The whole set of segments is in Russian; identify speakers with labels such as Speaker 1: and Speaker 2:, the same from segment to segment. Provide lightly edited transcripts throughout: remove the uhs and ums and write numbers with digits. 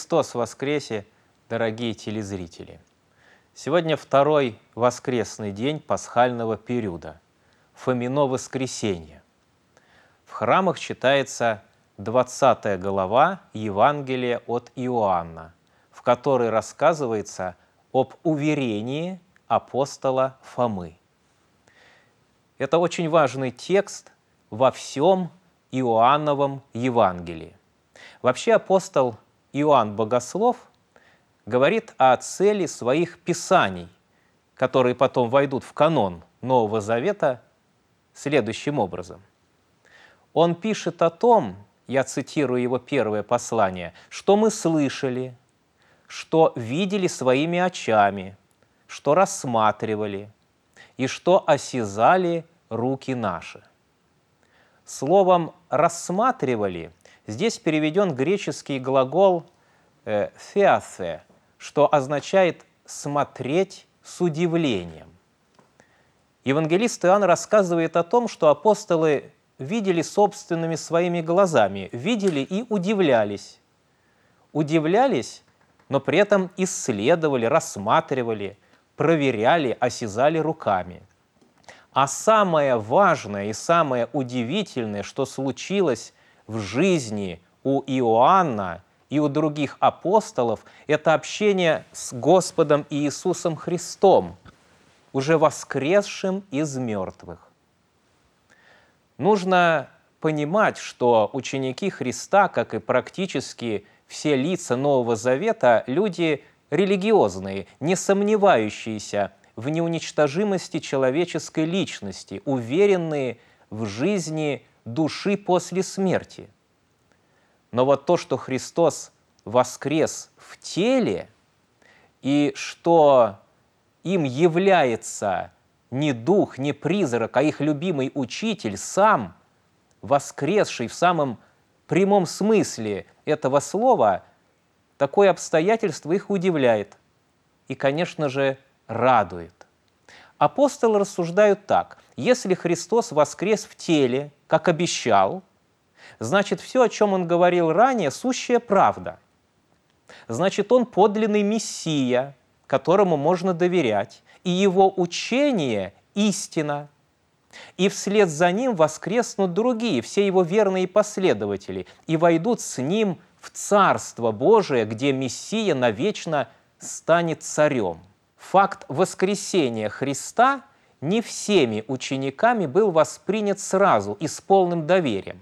Speaker 1: Христос воскресе, дорогие телезрители! Сегодня второй воскресный день пасхального периода, Фомино воскресенье. В храмах читается 20 глава Евангелия от Иоанна, в которой рассказывается об уверении апостола Фомы. Это очень важный текст во всем Иоанновом Евангелии. Вообще апостол Иоанн Богослов говорит о цели своих писаний, которые потом войдут в канон Нового Завета, следующим образом. Он пишет о том, я цитирую его первое послание, что мы слышали, что видели своими очами, что рассматривали и что осязали руки наши. Словом «рассматривали» здесь переведен греческий глагол «theathe», что означает «смотреть с удивлением». Евангелист Иоанн рассказывает о том, что апостолы видели собственными своими глазами, видели и удивлялись. Удивлялись, но при этом исследовали, рассматривали, проверяли, осязали руками. А самое важное и самое удивительное, что случилось в жизни у Иоанна и у других апостолов, это общение с Господом Иисусом Христом, уже воскресшим из мертвых. Нужно понимать, что ученики Христа, как и практически все лица Нового Завета, люди религиозные, не сомневающиеся в неуничтожимости человеческой личности, уверенные в жизни души после смерти. Но вот то, что Христос воскрес в теле, и что им является не дух, не призрак, а их любимый учитель, сам воскресший в самом прямом смысле этого слова, такое обстоятельство их удивляет и, конечно же, радует. Апостолы рассуждают так: если Христос воскрес в теле, как обещал, значит, все, о чем Он говорил ранее, сущая правда. Значит, Он подлинный Мессия, которому можно доверять, и Его учение – истина. И вслед за Ним воскреснут другие, все Его верные последователи, и войдут с Ним в Царство Божие, где Мессия навечно станет царем. Факт воскресения Христа не всеми учениками был воспринят сразу и с полным доверием.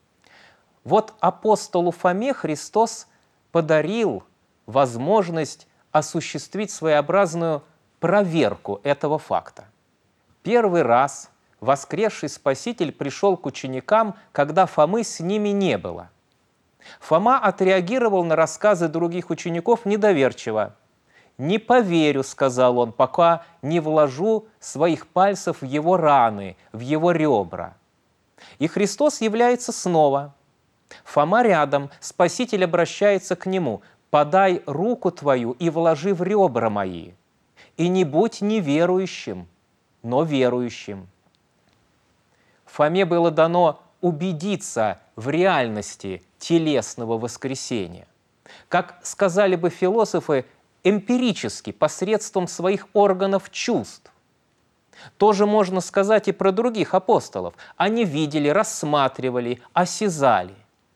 Speaker 1: Вот апостолу Фоме Христос подарил возможность осуществить своеобразную проверку этого факта. Первый раз воскресший Спаситель пришел к ученикам, когда Фомы с ними не было. Фома отреагировал на рассказы других учеников недоверчиво. «Не поверю, — сказал он, — пока не вложу своих пальцев в его раны, в его ребра». И Христос является снова. Фома рядом, Спаситель обращается к нему: «Подай руку твою и вложи в ребра мои, и не будь неверующим, но верующим». Фоме было дано убедиться в реальности телесного воскресения. Как сказали бы философы, эмпирически, посредством своих органов чувств. Тоже можно сказать и про других апостолов. Они видели, рассматривали, осязали.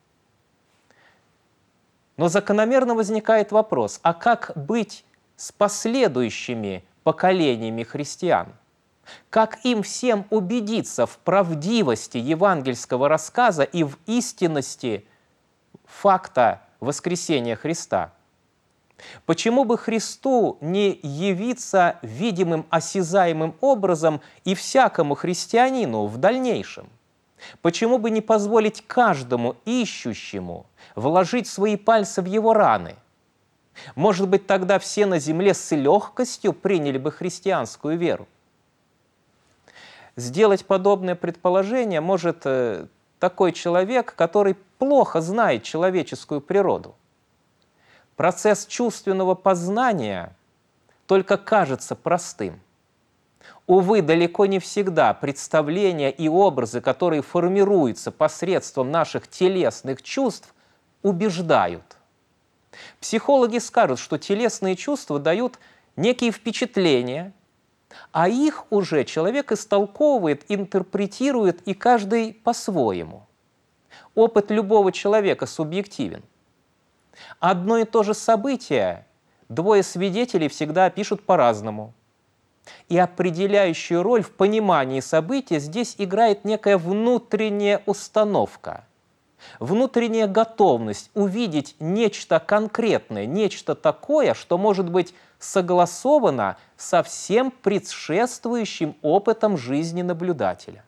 Speaker 1: Но закономерно возникает вопрос: а как быть с последующими поколениями христиан? Как им всем убедиться в правдивости евангельского рассказа и в истинности факта воскресения Христа? Почему бы Христу не явиться видимым, осязаемым образом и всякому христианину в дальнейшем? Почему бы не позволить каждому ищущему вложить свои пальцы в его раны? Может быть, тогда все на земле с легкостью приняли бы христианскую веру? Сделать подобное предположение может такой человек, который плохо знает человеческую природу. Процесс чувственного познания только кажется простым. Увы, далеко не всегда представления и образы, которые формируются посредством наших телесных чувств, убеждают. Психологи скажут, что телесные чувства дают некие впечатления, а их уже человек истолковывает, интерпретирует, и каждый по-своему. Опыт любого человека субъективен. Одно и то же событие двое свидетелей всегда опишут по-разному. И определяющую роль в понимании события здесь играет некая внутренняя установка, внутренняя готовность увидеть нечто конкретное, нечто такое, что может быть согласовано со всем предшествующим опытом жизни наблюдателя.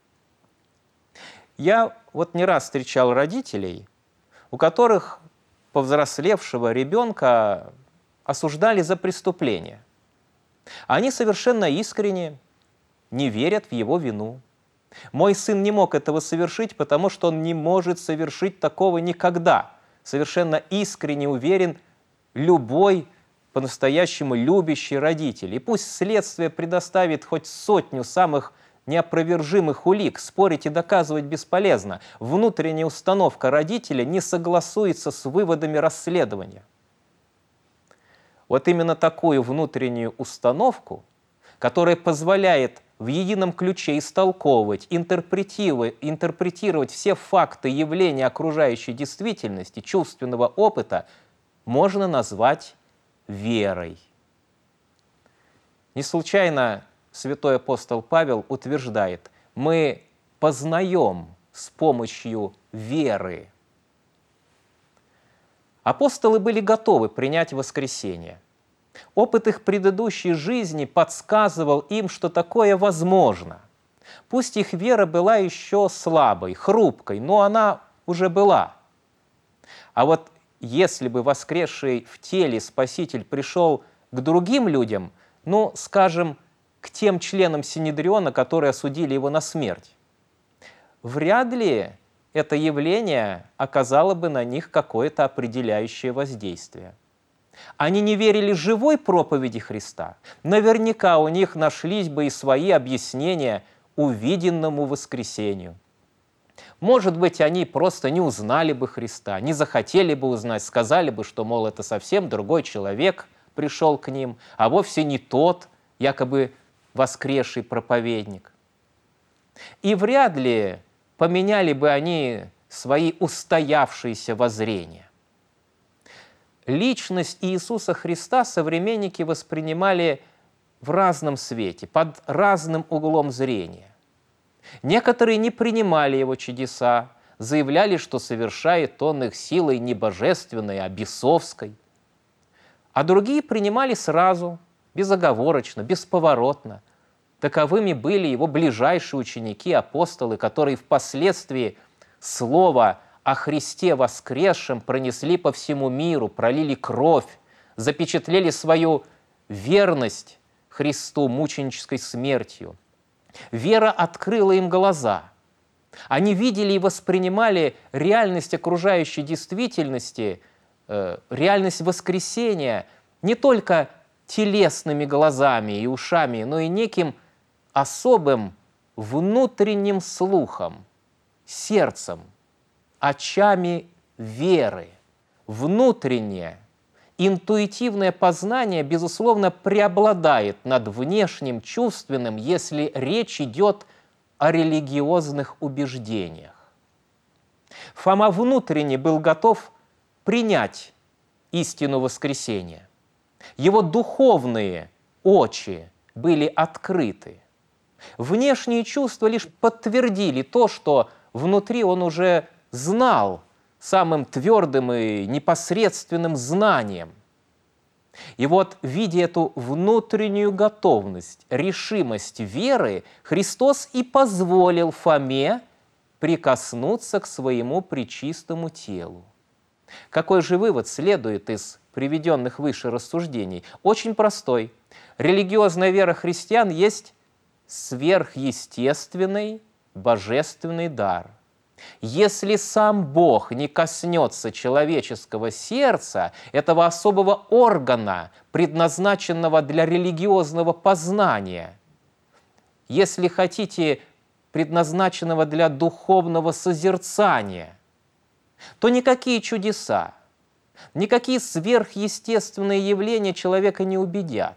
Speaker 1: Я вот не раз встречал родителей, у которых повзрослевшего ребенка осуждали за преступление. Они совершенно искренне не верят в его вину. Мой сын не мог этого совершить, потому что он не может совершить такого никогда. Совершенно искренне уверен любой по-настоящему любящий родитель. И пусть следствие предоставит хоть 100 самых неопровержимых улик, спорить и доказывать бесполезно. Внутренняя установка родителя не согласуется с выводами расследования. Вот именно такую внутреннюю установку, которая позволяет в едином ключе истолковывать, интерпретировать все факты явления окружающей действительности, чувственного опыта, можно назвать верой. Не случайно святой апостол Павел утверждает: мы познаем с помощью веры. Апостолы были готовы принять воскресение. Опыт их предыдущей жизни подсказывал им, что такое возможно. Пусть их вера была еще слабой, хрупкой, но она уже была. А вот если бы воскресший в теле Спаситель пришел к другим людям, ну, скажем, к тем членам Синедриона, которые осудили его на смерть, вряд ли это явление оказало бы на них какое-то определяющее воздействие. Они не верили живой проповеди Христа. Наверняка у них нашлись бы и свои объяснения увиденному воскресению. Может быть, они просто не узнали бы Христа, не захотели бы узнать, сказали бы, что, мол, это совсем другой человек пришел к ним, а вовсе не тот, якобы воскресший проповедник. И вряд ли поменяли бы они свои устоявшиеся воззрения. Личность Иисуса Христа современники воспринимали в разном свете, под разным углом зрения. Некоторые не принимали его чудеса, заявляли, что совершает он их силой не божественной, а бесовской. А другие принимали сразу, безоговорочно, бесповоротно. Таковыми были его ближайшие ученики, апостолы, которые впоследствии слово о Христе воскресшем пронесли по всему миру, пролили кровь, запечатлели свою верность Христу мученической смертью. Вера открыла им глаза. Они видели и воспринимали реальность окружающей действительности, реальность воскресения не только телесными глазами и ушами, но и неким особым внутренним слухом, сердцем, очами веры. Внутреннее, интуитивное познание, безусловно, преобладает над внешним чувственным, если речь идет о религиозных убеждениях. Фома внутренне был готов принять истину воскресения. Его духовные очи были открыты. Внешние чувства лишь подтвердили то, что внутри он уже знал самым твердым и непосредственным знанием. И вот, видя эту внутреннюю готовность, решимость веры, Христос и позволил Фоме прикоснуться к своему пречистому телу. Какой же вывод следует из приведенных выше рассуждений? Очень простой. Религиозная вера христиан есть сверхъестественный божественный дар. Если сам Бог не коснется человеческого сердца, этого особого органа, предназначенного для религиозного познания, если хотите, предназначенного для духовного созерцания, то никакие чудеса, Никакие сверхъестественные явления человека не убедят.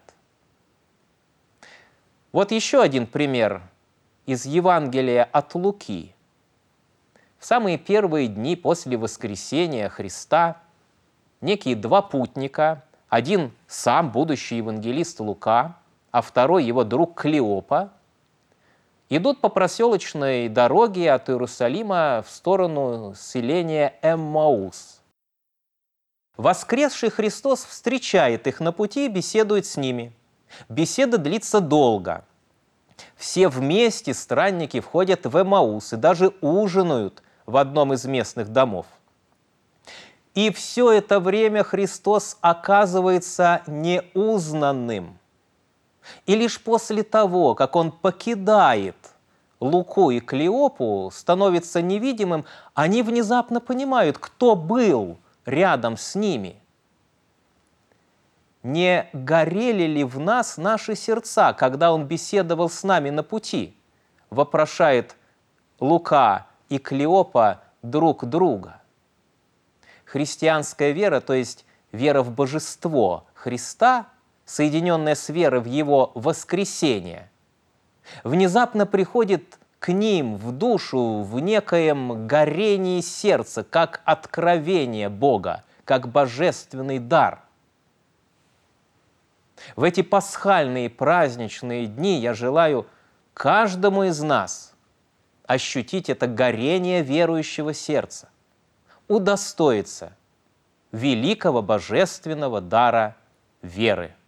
Speaker 1: Вот еще один пример из Евангелия от Луки. В самые первые дни после воскресения Христа некие два путника, один сам будущий евангелист Лука, а второй его друг Клеопа, идут по проселочной дороге от Иерусалима в сторону селения Эммаус. Воскресший Христос встречает их на пути и беседует с ними. Беседа длится долго. Все вместе странники входят в Эммаус и даже ужинают в одном из местных домов. И все это время Христос оказывается неузнанным. И лишь после того, как Он покидает Луку и Клеопу, становится невидимым, они внезапно понимают, кто был рядом с ними. Не горели ли в нас наши сердца, когда Он беседовал с нами на пути? Вопрошает Лука и Клеопа друг друга. Христианская вера, то есть вера в божество Христа, соединенная с верой в Его воскресение, внезапно приходит к ним в душу в некоем горении сердца, как откровение Бога, как божественный дар. В эти пасхальные праздничные дни я желаю каждому из нас ощутить это горение верующего сердца, удостоиться великого божественного дара веры.